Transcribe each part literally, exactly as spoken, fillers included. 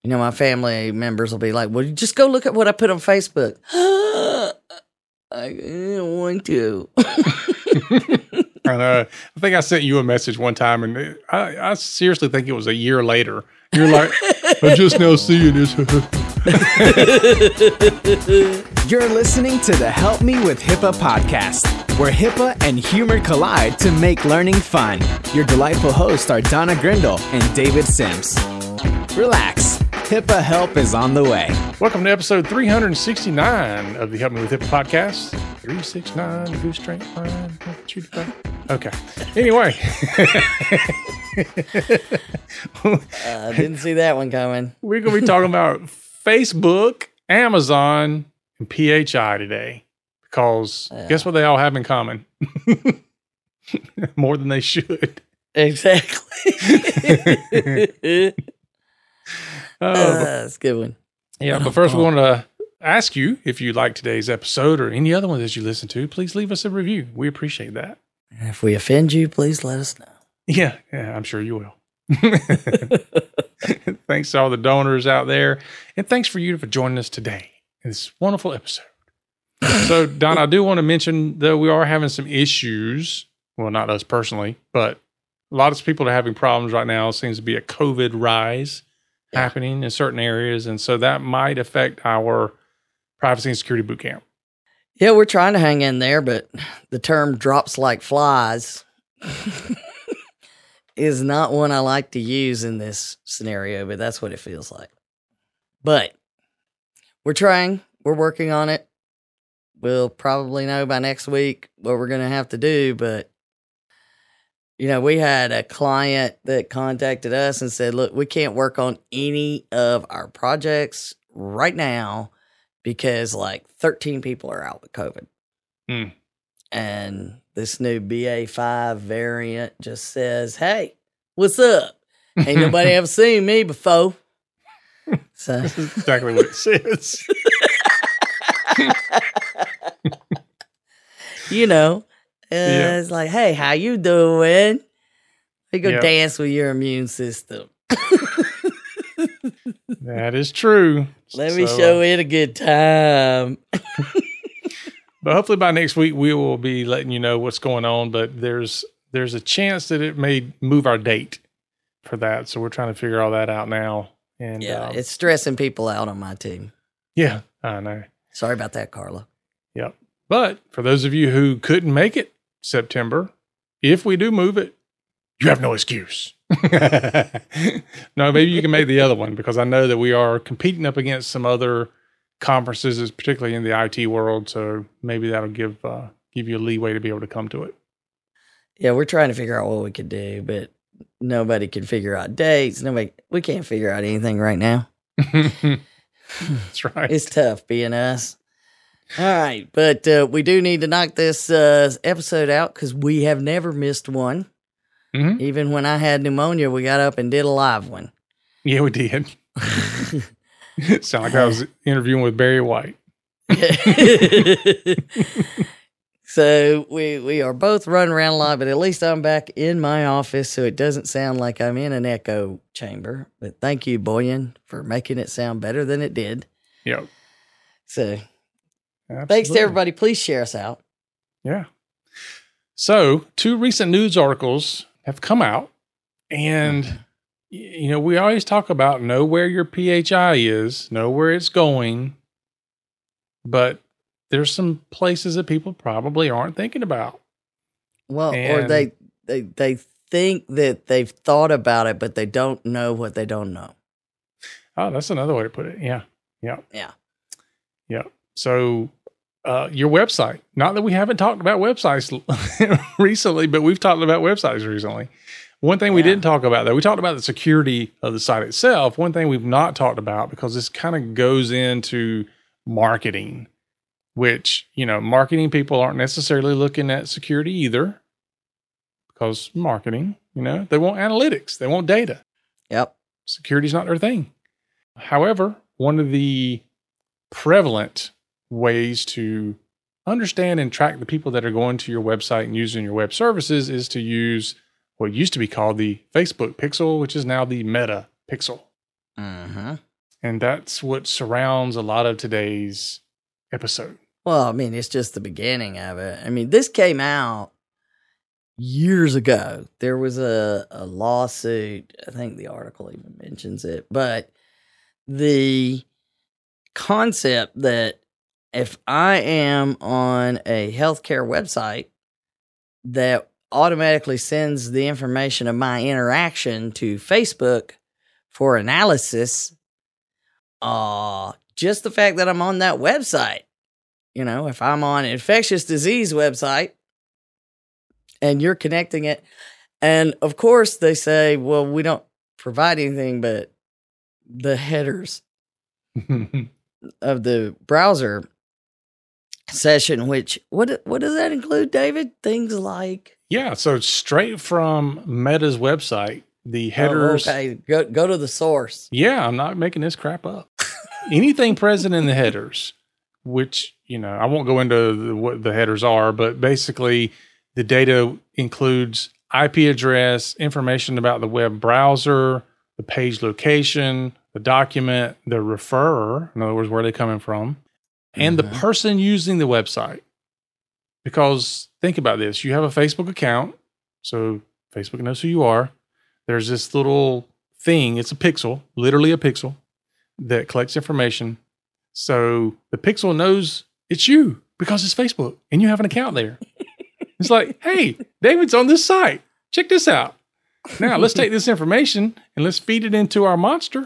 You know, my family members will be like, well, just go look at what I put on Facebook. I don't want to. I know. I think I sent you a message one time, and it, I, I seriously think it was a year later. You're like, I'm just now seeing this. You're listening to the Help Me with HIPAA podcast, where HIPAA and humor collide to make learning fun. Your delightful hosts are Donna Grindle and David Sims. Relax. HIPAA help is on the way. Welcome to episode three sixty-nine of the Help Me with HIPAA podcast. three sixty-nine, Goose Strength Line. Okay. Anyway. I uh, didn't see that one coming. We're going to be talking about Facebook, Amazon, and P H I today. Because uh, guess what they all have in common? More than they should. Exactly. Oh, uh, that's a good one. Yeah, but first we want to ask you if you like today's episode or any other one that you listen to, please leave us a review. We appreciate that. And if we offend you, please let us know. Yeah, yeah, I'm sure you will. Thanks to all the donors out there. And thanks for you for joining us today in this wonderful episode. So, Don, I do want to mention that we are having some issues. Well, not us personally, but a lot of people are having problems right now. It seems to be a COVID rise yeah. happening in certain areas. And so that might affect our privacy and security boot camp. Yeah, we're trying to hang in there, but the term drops like flies is not one I like to use in this scenario, but that's what it feels like. But we're trying. We're working on it. We'll probably know by next week what we're going to have to do, but you know, we had a client that contacted us and said, look, we can't work on any of our projects right now because like thirteen people are out with COVID. Mm. And this new B A five variant just says, hey, what's up? Ain't nobody ever seen me before. So this is exactly what it says. You know, uh, yeah. It's like, hey, how you doing? You go yep. dance with your immune system. That is true. Let so, me show uh, it a good time. But hopefully by next week we will be letting you know what's going on. But there's there's a chance that it may move our date for that. So we're trying to figure all that out now. And yeah, um, it's stressing people out on my team. Yeah, I know. Sorry about that, Carla. Yep. But for those of you who couldn't make it September, if we do move it, you have no excuse. No, maybe you can make the other one because I know that we are competing up against some other conferences, particularly in the I T world. So maybe that'll give uh, give you a leeway to be able to come to it. Yeah, we're trying to figure out what we could do, but nobody can figure out dates. Nobody, we can't figure out anything right now. That's right. It's tough being us. All right, but uh, we do need to knock this uh, episode out because we have never missed one. Mm-hmm. Even when I had pneumonia, we got up and did a live one. Yeah, we did. Sound like I was interviewing with Barry White. So we, we are both running around a lot, but at least I'm back in my office, so it doesn't sound like I'm in an echo chamber. But thank you, Boyan, for making it sound better than it did. Yep. So Absolutely. Thanks to everybody. Please share us out. Yeah. So two recent news articles have come out, and mm-hmm. you know, we always talk about know where your P H I is, know where it's going, but there's some places that people probably aren't thinking about. Well, and, or they, they they think that they've thought about it, but they don't know what they don't know. Oh, that's another way to put it. Yeah. Yeah. Yeah. Yeah. So uh, your website, not that we haven't talked about websites recently, but we've talked about websites recently. One thing we yeah. didn't talk about, though, we talked about the security of the site itself. One thing we've not talked about, because this kind of goes into marketing, which, you know, marketing people aren't necessarily looking at security either, because marketing, you know, they want analytics, they want data. Yep. Security's not their thing. However, one of the prevalent ways to understand and track the people that are going to your website and using your web services is to use what used to be called the Facebook pixel, which is now the Meta pixel. Uh-huh. And that's what surrounds a lot of today's episode. Well, I mean, it's just the beginning of it. I mean, this came out years ago. There was a, a lawsuit. I think the article even mentions it. But the concept that if I am on a healthcare website that automatically sends the information of my interaction to Facebook for analysis, uh, just the fact that I'm on that website, you know, if I'm on an infectious disease website and you're connecting it, and of course they say, well, we don't provide anything but the headers of the browser session, which, what what does that include, David? Things like... Yeah, so straight from Meta's website, the headers... Oh, okay, go, go to the source. Yeah, I'm not making this crap up. Anything present in the headers, which, you know, I won't go into the, what the headers are, but basically the data includes I P address, information about the web browser, the page location, the document, the referrer, in other words, where they're coming from, and mm-hmm. the person using the website. Because think about this. You have a Facebook account, so Facebook knows who you are. There's this little thing. It's a pixel, literally a pixel, that collects information. So the pixel knows it's you because it's Facebook and you have an account there. It's like, hey, David's on this site. Check this out. Now let's take this information and let's feed it into our monster.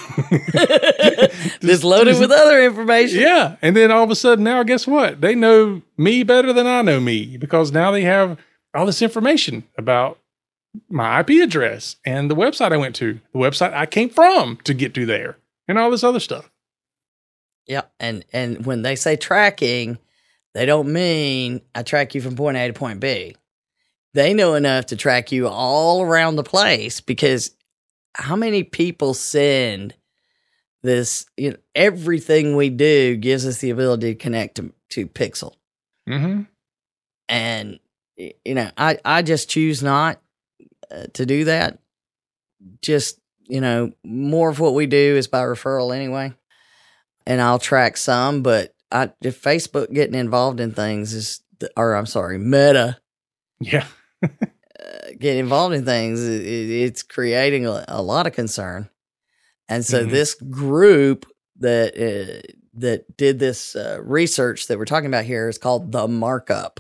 Just loaded with other information. Yeah. And then all of a sudden now, guess what? They know me better than I know me because now they have all this information about my I P address and the website I went to, the website I came from to get to there, and all this other stuff. Yeah. And, and when they say tracking, they don't mean I track you from point A to point B. They know enough to track you all around the place, because how many people send this, you know, everything we do gives us the ability to connect to, to Pixel. Mm-hmm. And, you know, I, I just choose not uh, to do that. Just, you know, more of what we do is by referral anyway. And I'll track some, but I, if Facebook getting involved in things is, or I'm sorry, Meta. Yeah. uh, getting involved in things, it, it's creating a, a lot of concern. And so mm-hmm. this group that uh, that did this uh, research that we're talking about here is called The Markup,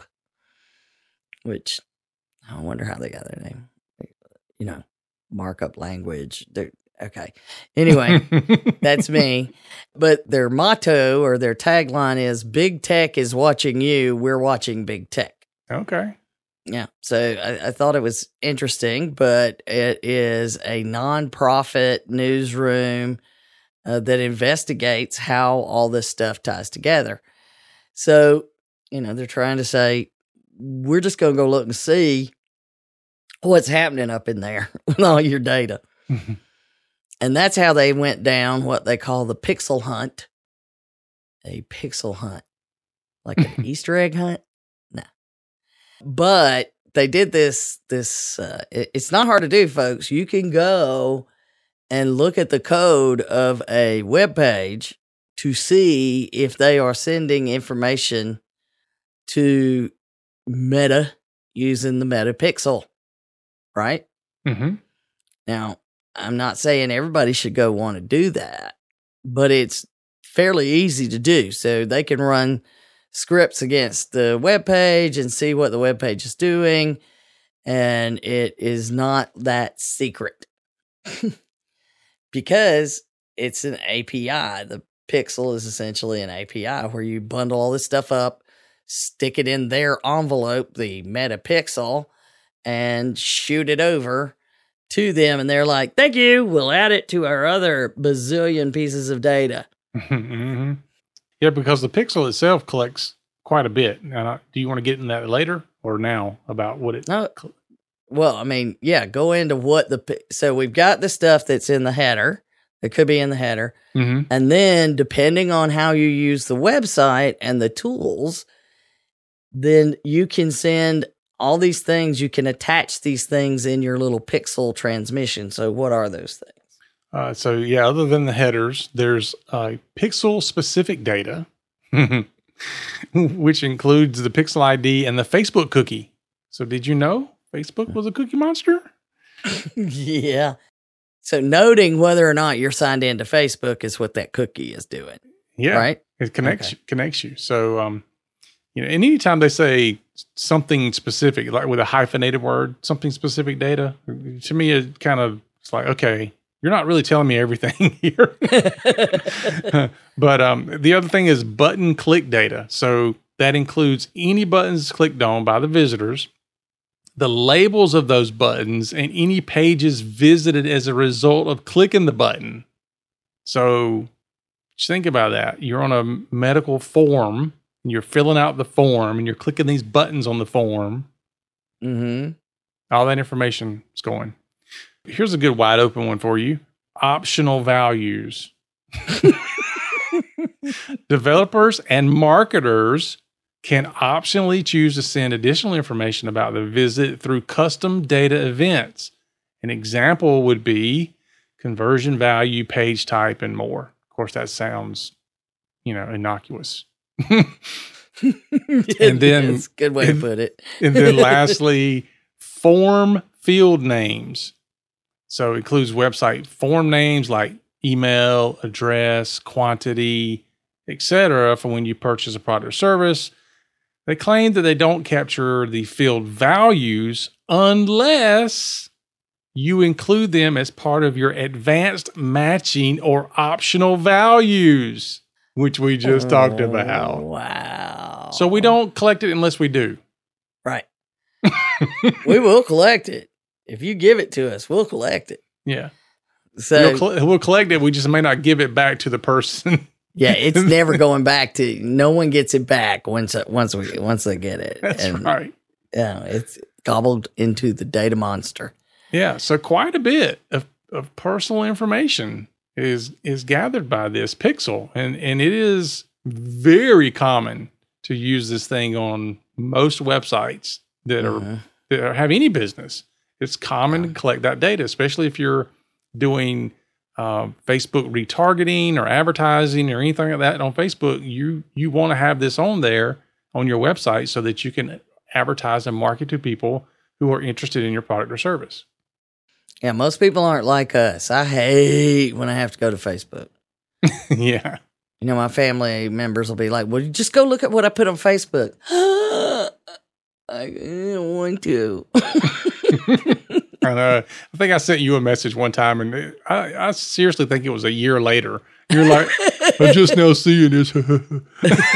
which I wonder how they got their name. You know, markup language. They're, okay. Anyway, that's me. But their motto or their tagline is "Big Tech is watching you. We're watching Big Tech." Okay. Yeah. So I, I thought it was interesting, but it is a nonprofit newsroom uh, that investigates how all this stuff ties together. So, you know, they're trying to say, we're just going to go look and see what's happening up in there with all your data. Mm-hmm. And that's how they went down what they call the pixel hunt. A pixel hunt. Like an Easter egg hunt? No. But they did this, this, uh, it, it's not hard to do, folks. You can go and look at the code of a web page to see if they are sending information to Meta using the Meta Pixel, right? Mm-hmm. Now, I'm not saying everybody should go want to do that, but it's fairly easy to do. So they can run scripts against the web page and see what the web page is doing, and it is not that secret because it's an A P I. The Pixel is essentially an A P I where you bundle all this stuff up, stick it in their envelope, the Meta Pixel, and shoot it over to them, and they're like, "Thank you. We'll add it to our other bazillion pieces of data." Mm-hmm. Yeah, because the Pixel itself collects quite a bit. Now, do you want to get in that later or now about what it? No. Well, I mean, yeah, go into what the so we've got the stuff that's in the header. It could be in the header, mm-hmm. and then depending on how you use the website and the tools, then you can send all these things. You can attach these things in your little Pixel transmission. So, what are those things? Uh, so yeah, other than the headers, there's uh, pixel-specific data, which includes the pixel I D and the Facebook cookie. So did you know Facebook was a cookie monster? Yeah. So noting whether or not you're signed into Facebook is what that cookie is doing. Yeah. Right? It connects Okay. connects you. So um, you know, and anytime they say something specific, like with a hyphenated word, something specific data, to me it kind of it's like, okay, you're not really telling me everything here. But um, the other thing is button click data. So that includes any buttons clicked on by the visitors, the labels of those buttons, and any pages visited as a result of clicking the button. So just think about that. You're on a medical form, and you're filling out the form, and you're clicking these buttons on the form. Mm-hmm. All that information is going. Here's a good wide open one for you. Optional values. Developers and marketers can optionally choose to send additional information about the visit through custom data events. An example would be conversion value, page type, and more. Of course, that sounds, you know, innocuous. And then- That's a good way and- to put it. And then lastly, form field names. So it includes website form names like email, address, quantity, et cetera for when you purchase a product or service. They claim that they don't capture the field values unless you include them as part of your advanced matching or optional values, which we just talked Oh, about. Wow. So we don't collect it unless we do. Right. We will collect it. If you give it to us, we'll collect it. Yeah. So we'll, col- we'll collect it. We just may not give it back to the person. yeah, it's never going back to. No one gets it back once once we once they get it. That's And, right. Yeah, it's gobbled into the data monster. Yeah. So quite a bit of, of personal information is is gathered by this pixel. And, and it is very common to use this thing on most websites that are Mhm. that are, have any business. It's common to collect that data, especially if you're doing um, Facebook retargeting or advertising or anything like that on Facebook. You you want to have this on there on your website so that you can advertise and market to people who are interested in your product or service. Yeah, most people aren't like us. I hate when I have to go to Facebook. Yeah. You know, my family members will be like, well, you just go look at what I put on Facebook. I don't want to. And, uh, I think I sent you a message one time, and it- I, I seriously think it was a year later. You're like, I'm just now seeing this. I'm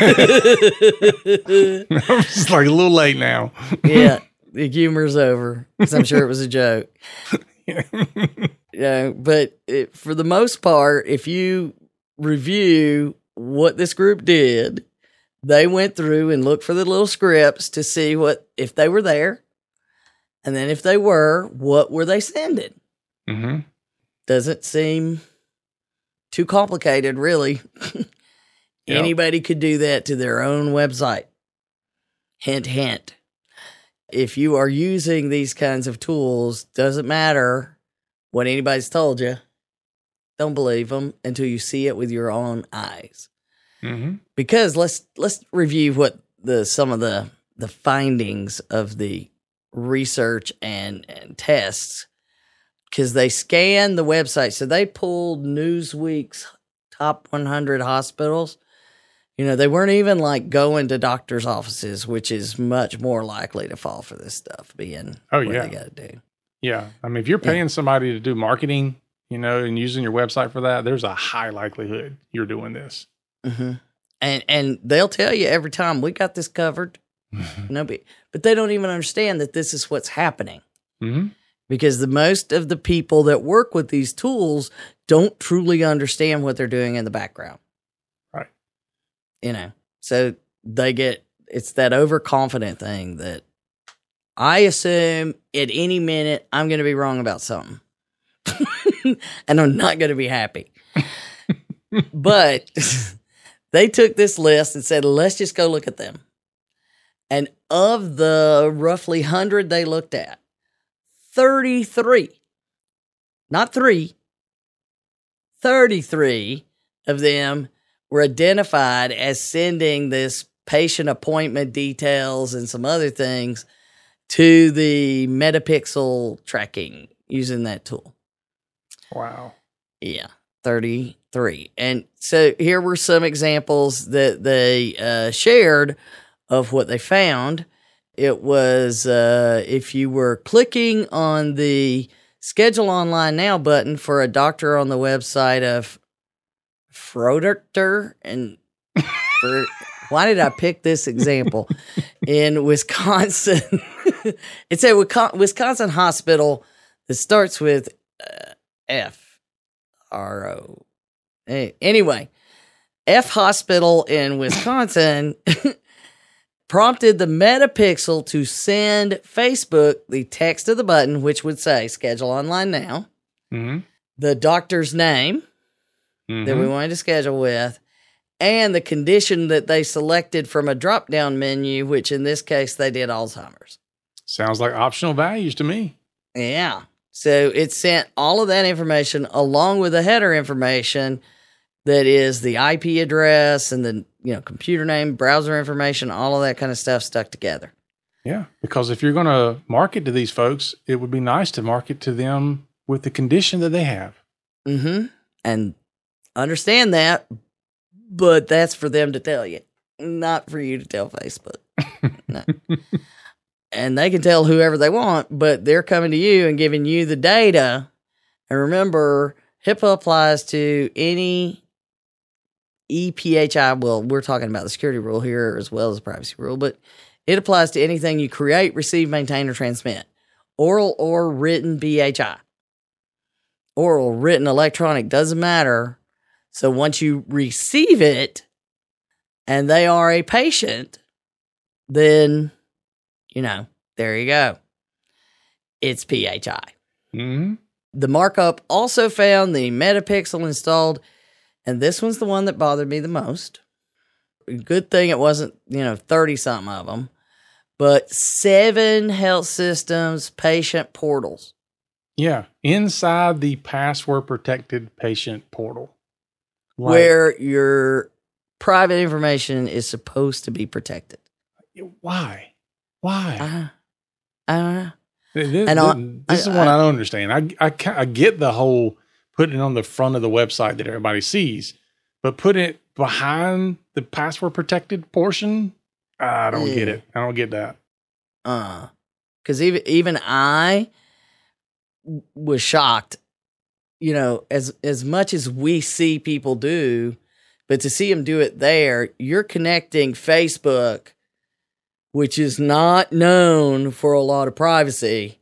just like a little late now. Yeah, the humor's over because I'm sure it was a joke. Yeah, but it, for the most part, if you review what this group did, they went through and looked for the little scripts to see what if they were there, and then if they were, what were they sending? Mm-hmm. Doesn't seem too complicated, really. Yep. Anybody could do that to their own website. Hint, hint. If you are using these kinds of tools, doesn't matter what anybody's told you. Don't believe them until you see it with your own eyes. Mm-hmm. Because let's let's review what the some of the the findings of the research and, and tests. Because they scanned the website. So they pulled Newsweek's top one hundred hospitals. You know, they weren't even like going to doctors' offices, which is much more likely to fall for this stuff, being Oh, what yeah. they got to do. Yeah. I mean, if you're paying somebody to do marketing, you know, and using your website for that, there's a high likelihood you're doing this. Mm-hmm. And and they'll tell you every time, we got this covered. No, but, but they don't even understand that this is what's happening. Mm-hmm. Because the most of the people that work with these tools don't truly understand what they're doing in the background. Right. You know, so they get, it's that overconfident thing that I assume at any minute I'm going to be wrong about something. And I'm not going to be happy. But they took this list and said, let's just go look at them. And of the roughly one hundred they looked at, thirty-three, not three, thirty-three of them were identified as sending this patient appointment details and some other things to the Metapixel tracking using that tool. Wow. Yeah, thirty-three. And so here were some examples that they uh, shared of what they found. It was uh, if you were clicking on the Schedule Online Now button for a doctor on the website of Froderter, and for, why did I pick this example? In Wisconsin, it's a Wisconsin hospital that starts with uh, F R O. Anyway, F Hospital in Wisconsin prompted the Metapixel to send Facebook the text of the button, which would say Schedule Online Now, mm-hmm. the doctor's name mm-hmm. that we wanted to schedule with, and the condition that they selected from a drop-down menu, which in this case they did Alzheimer's. Sounds like optional values to me. Yeah. So it sent all of that information along with the header information that is the I P address and the you know computer name, browser information, all of that kind of stuff stuck together. Yeah, because if you're going to market to these folks, it would be nice to market to them with the condition that they have. Mm-hmm. And understand that, but that's for them to tell you, not for you to tell Facebook. No. And they can tell whoever they want, but they're coming to you and giving you the data. And remember, HIPAA applies to any E P H I. Well, we're talking about the security rule here as well as the privacy rule, but it applies to anything you create, receive, maintain, or transmit. Oral or written B H I. Oral, written, electronic, doesn't matter. So once you receive it and they are a patient, then, you know, there you go. It's P H I. Mm-hmm. The markup also found the Metapixel installed, and this one's the one that bothered me the most. Good thing it wasn't, you know, thirty-something of them, but seven health systems patient portals. Yeah, inside the password-protected patient portal. Like, where your private information is supposed to be protected. Why? Why? Uh, I don't know. This, and this, on, this is I, what I, I don't understand. I, I, I get the whole putting it on the front of the website that everybody sees, but put it behind the password-protected portion, I don't yeah. get it. I don't get that. Uh, because even, even I was shocked, you know, as as much as we see people do, but to see them do it there, you're connecting Facebook, which is not known for a lot of privacy,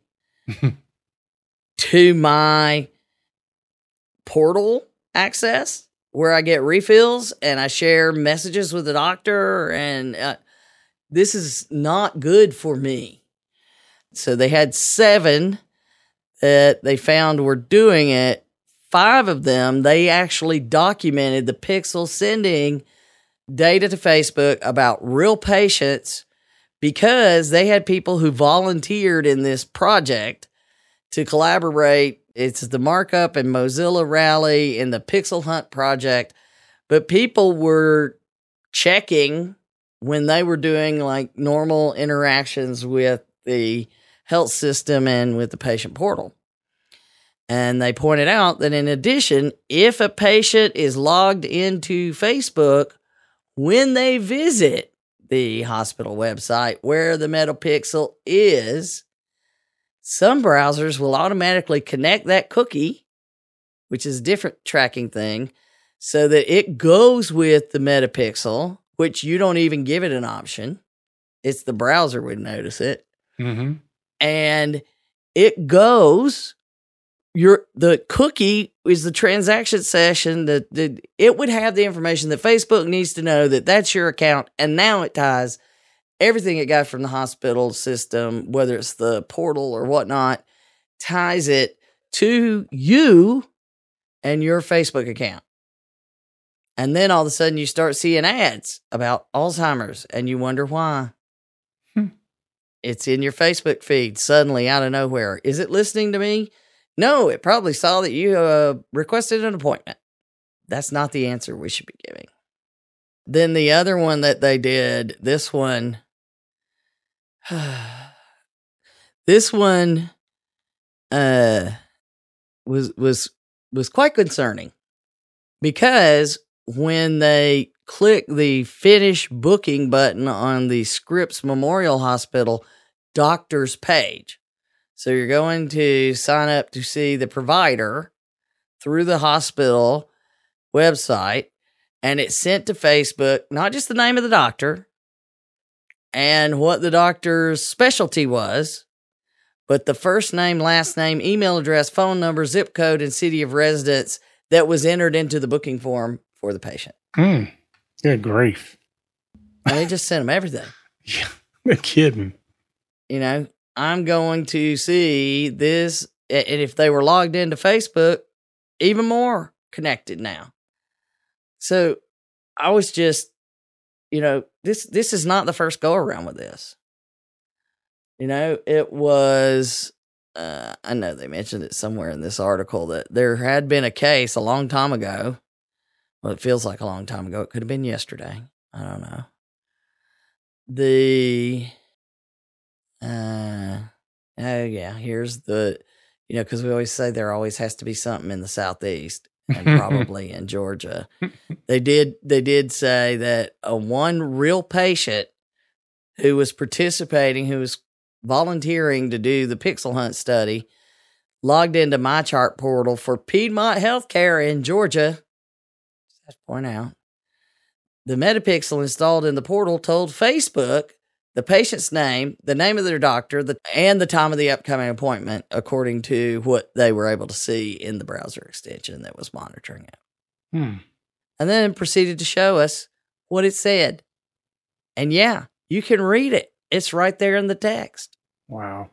to my portal access where I get refills and I share messages with the doctor, and uh, this is not good for me. So they had seven that they found were doing it. Five of them, they actually documented the Pixel sending data to Facebook about real patients because they had people who volunteered in this project to collaborate. It's the Markup and Mozilla Rally and the Pixel Hunt project. But people were checking when they were doing like normal interactions with the health system and with the patient portal. And they pointed out that in addition, if a patient is logged into Facebook when they visit the hospital website where the Metapixel is, some browsers will automatically connect that cookie, which is a different tracking thing, so that it goes with the Metapixel, which you don't even give it an option. It's the browser would notice it. Mm-hmm. And it goes... Your the cookie is the transaction session that, that it would have the information that Facebook needs to know that that's your account. And now it ties everything it got from the hospital system, whether it's the portal or whatnot, ties it to you and your Facebook account. And then all of a sudden you start seeing ads about Alzheimer's and you wonder why. Hmm. It's in your Facebook feed suddenly out of nowhere. Is it listening to me? No, it probably saw that you uh, requested an appointment. That's not the answer we should be giving. Then the other one that they did, this one, this one uh, was was was quite concerning, because when they click the finish booking button on the Scripps Memorial Hospital doctor's page, so you're going to sign up to see the provider through the hospital website, and it's sent to Facebook, not just the name of the doctor and what the doctor's specialty was, but the first name, last name, email address, phone number, zip code, and city of residence that was entered into the booking form for the patient. Mm, good grief. And they just sent them everything. Yeah, no kidding. You know, I'm going to see this, and if they were logged into Facebook, even more connected now. So I was just, you know, this this is not the first go around with this. You know, it was, uh, I know they mentioned it somewhere in this article that there had been a case a long time ago. Well, it feels like a long time ago. It could have been yesterday. I don't know. The, uh, oh yeah, here's the, you know, because we always say there always has to be something in the Southeast. And probably in Georgia. They did they did say that a one real patient who was participating, who was volunteering to do the Pixel Hunt study, logged into MyChart portal for Piedmont Healthcare in Georgia. Just point out. The Metapixel installed in the portal told Facebook the patient's name, the name of their doctor, the, and the time of the upcoming appointment, according to what they were able to see in the browser extension that was monitoring it. Hmm. And then proceeded to show us what it said. And yeah, you can read it. It's right there in the text. Wow.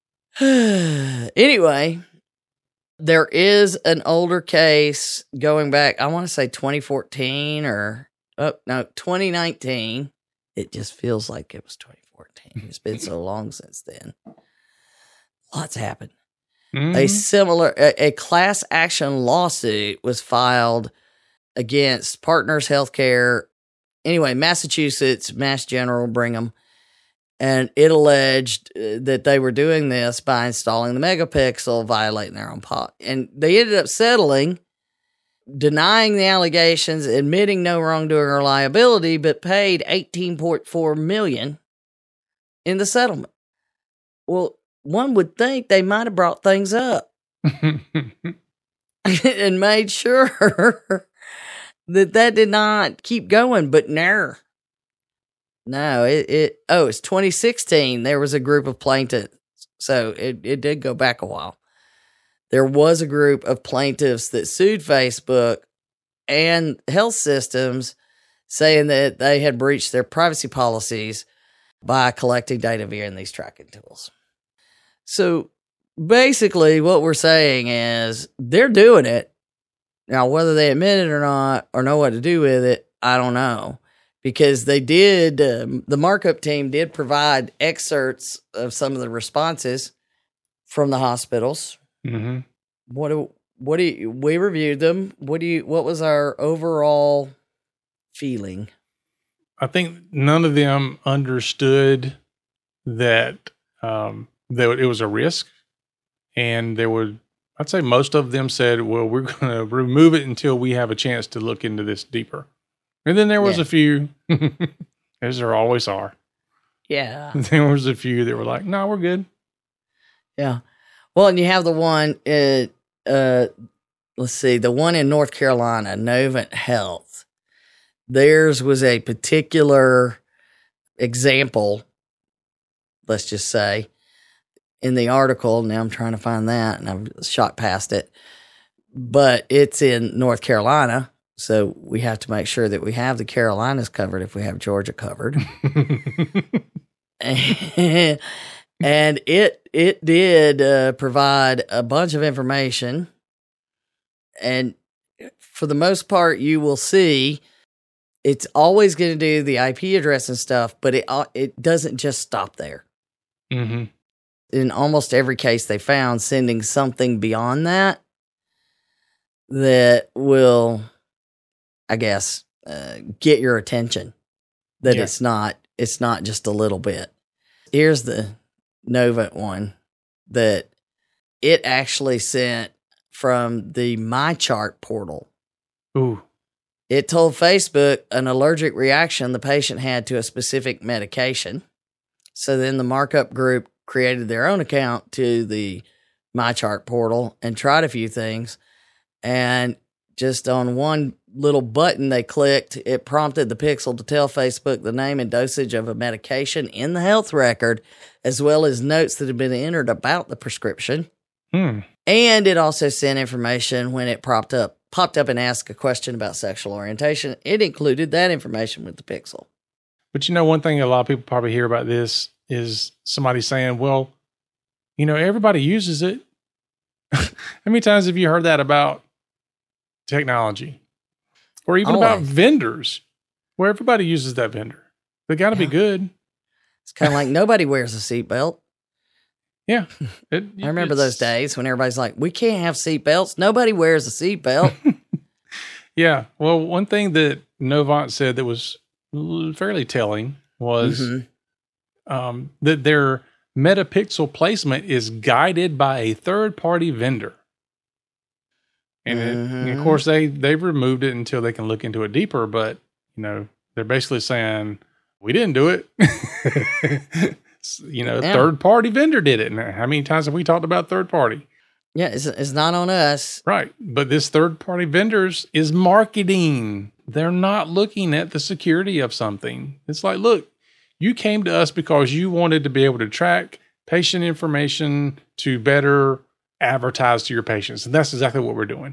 Anyway, there is an older case going back, I want to say twenty fourteen or, oh, no, twenty nineteen. It just feels like it was twenty fourteen. It's been so long since then. Lots happened. Mm-hmm. A similar, a, a class action lawsuit was filed against Partners Healthcare. Anyway, Massachusetts, Mass General, Brigham. And it alleged that they were doing this by installing the megapixel, violating their own policy. And they ended up settling, denying the allegations, admitting no wrongdoing or liability, but paid eighteen point four million dollars in the settlement. Well, one would think they might have brought things up and made sure that that did not keep going, but no. No, it, it oh, it's twenty sixteen. There was a group of plaintiffs, so it, it did go back a while. There was a group of plaintiffs that sued Facebook and health systems, saying that they had breached their privacy policies by collecting data via these tracking tools. So basically what we're saying is they're doing it. Now, whether they admit it or not, or know what to do with it, I don't know. Because they did, um, the markup team did provide excerpts of some of the responses from the hospitals. Mm-hmm. What do what do you, we reviewed them? What do you? What was our overall feeling? I think none of them understood that um, that it was a risk, and there would. I'd say most of them said, "Well, we're going to remove it until we have a chance to look into this deeper." And then there was yeah. a few, as there always are. Yeah. There was a few that were like, "No, we're good." Yeah. Well, and you have the one, uh, uh, let's see, the one in North Carolina, Novant Health. Theirs was a particular example, let's just say, in the article. Now I'm trying to find that, and I've shot past it. But it's in North Carolina, so we have to make sure that we have the Carolinas covered if we have Georgia covered. and, and it it did uh, provide a bunch of information, and for the most part, you will see it's always going to do the I P address and stuff, but it it doesn't just stop there. Mm-hmm. In almost every case they found, sending something beyond that that will I guess, uh, get your attention that Yeah. it's not, it's not just a little bit. Here's the Novant one that it actually sent from the MyChart portal. Ooh. It told Facebook an allergic reaction the patient had to a specific medication. So then the markup group created their own account to the MyChart portal and tried a few things. And just on one little button they clicked, it prompted the Pixel to tell Facebook the name and dosage of a medication in the health record, as well as notes that had been entered about the prescription. Hmm. And it also sent information when it popped up, popped up and asked a question about sexual orientation. It included that information with the Pixel. But you know, one thing a lot of people probably hear about this is somebody saying, well, you know, everybody uses it. How many times have you heard that about technology? Or even Always. about vendors, where everybody uses that vendor. They got to Yeah. be good. It's kind of like nobody wears a seatbelt. Yeah. It, I remember it's- those days when everybody's like, we can't have seatbelts. Nobody wears a seatbelt. Yeah. Well, one thing that Novant said that was l- fairly telling was Mhm. um, that their Metapixel placement is guided by a third-party vendor. And, it, and of Mhm. course, they, they've removed it until they can look into it deeper. But, you know, they're basically saying, we didn't do it. You know, Yeah. third-party vendor did it. And how many times have we talked about third-party? Yeah, it's, it's not on us. Right. But this third-party vendors is marketing. They're not looking at the security of something. It's like, look, you came to us because you wanted to be able to track patient information to better advertise to your patients. And that's exactly what we're doing.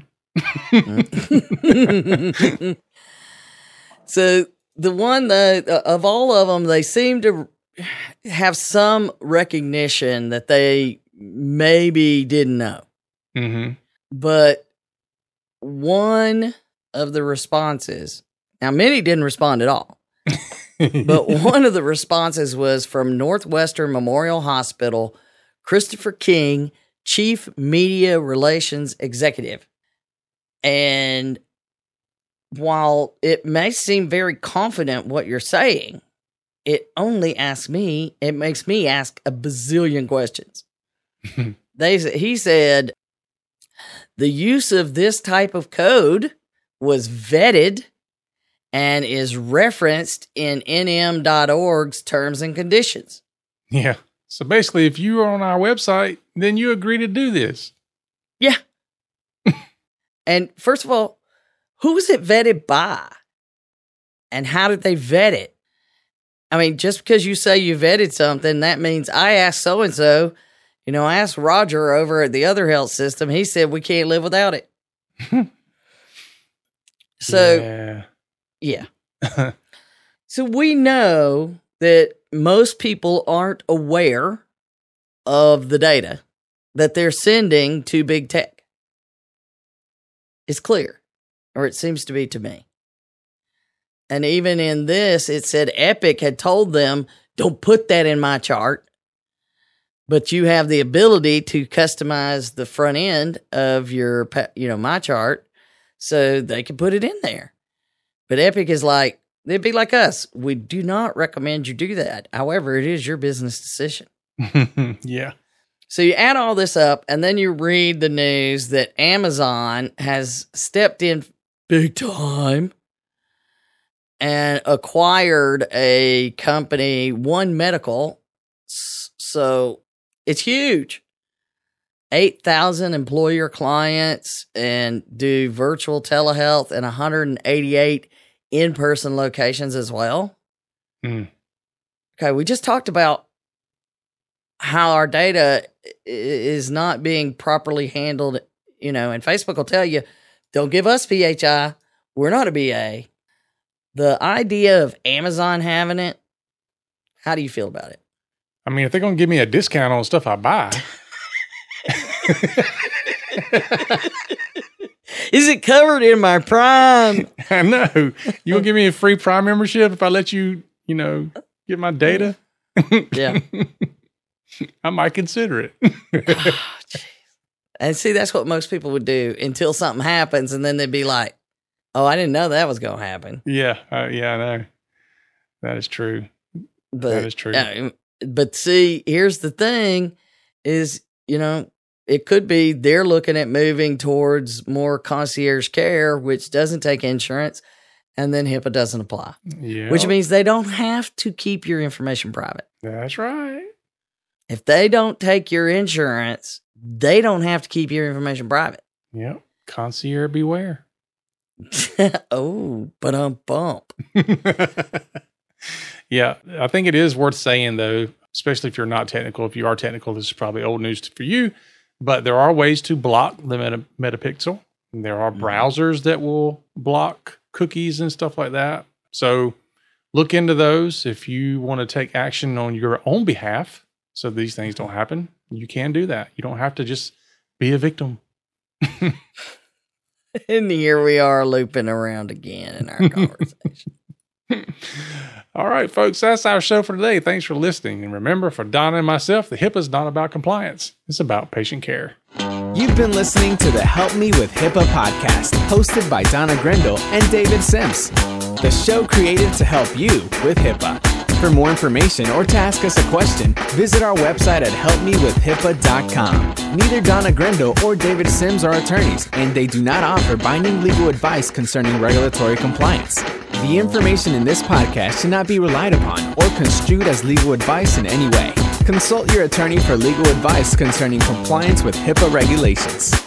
So the one that of all of them, they seem to have some recognition that they maybe didn't know. Mm-hmm. But one of the responses, now many didn't respond at all, but one of the responses was from Northwestern Memorial Hospital, Christopher King, Chief Media Relations Executive. And while it may seem very confident what you're saying, it only asks me, it makes me ask a bazillion questions. They, he said, the use of this type of code was vetted and is referenced in N M dot org's terms and conditions. Yeah. So basically, if you are on our website, then you agree to do this. Yeah. And first of all, who was it vetted by? And how did they vet it? I mean, just because you say you vetted something, that means I asked so-and-so, you know, I asked Roger over at the other health system. He said we can't live without it. So, yeah. yeah. So we know that most people aren't aware of the data that they're sending to big tech. It's clear, or it seems to be to me. And even in this, it said Epic had told them, don't put that in my chart. But you have the ability to customize the front end of your, you know, MyChart, so they can put it in there. But Epic is like, they'd be like us. We do not recommend you do that. However, it is your business decision. Yeah. So you add all this up, and then you read the news that Amazon has stepped in big time and acquired a company, One Medical. So it's huge. eight thousand employer clients and do virtual telehealth in one hundred eighty-eight in-person locations as well. Mm. Okay, we just talked about how our data is not being properly handled, you know, and Facebook will tell you, don't give us P H I. We're not a B A. The idea of Amazon having it, how do you feel about it? I mean, if they're going to give me a discount on stuff I buy. Is it covered in my Prime? I know. You going to give me a free Prime membership if I let you, you know, get my data? Yeah. I might consider it. Oh, and see, that's what most people would do until something happens, and then they'd be like, Oh, I didn't know that was going to happen. Yeah. Uh, yeah, I know. That is true. But, that is true. Uh, but see, here's the thing is, you know, it could be they're looking at moving towards more concierge care, which doesn't take insurance, and then HIPAA doesn't apply. Yeah. Which means they don't have to keep your information private. That's right. If they don't take your insurance, they don't have to keep your information private. Yep. Concierge beware. Oh, but I'm bump. Yeah, I think it is worth saying, though, especially if you're not technical. If you are technical, this is probably old news for you. But there are ways to block the meta, Metapixel. There are browsers that will block cookies and stuff like that. So look into those. If you want to take action on your own behalf so these things don't happen, you can do that. You don't have to just be a victim. And here we are looping around again in our conversation. All right, folks, that's our show for today. Thanks for listening. And remember, for Donna and myself, the HIPAA is not about compliance. It's about patient care. You've been listening to the Help Me with HIPAA podcast, hosted by Donna Grindle and David Sims. The show created to help you with HIPAA. For more information or to ask us a question, visit our website at help me with hipaa dot com. Neither Donna Grindle or David Sims are attorneys, and they do not offer binding legal advice concerning regulatory compliance. The information in this podcast should not be relied upon or construed as legal advice in any way. Consult your attorney for legal advice concerning compliance with HIPAA regulations.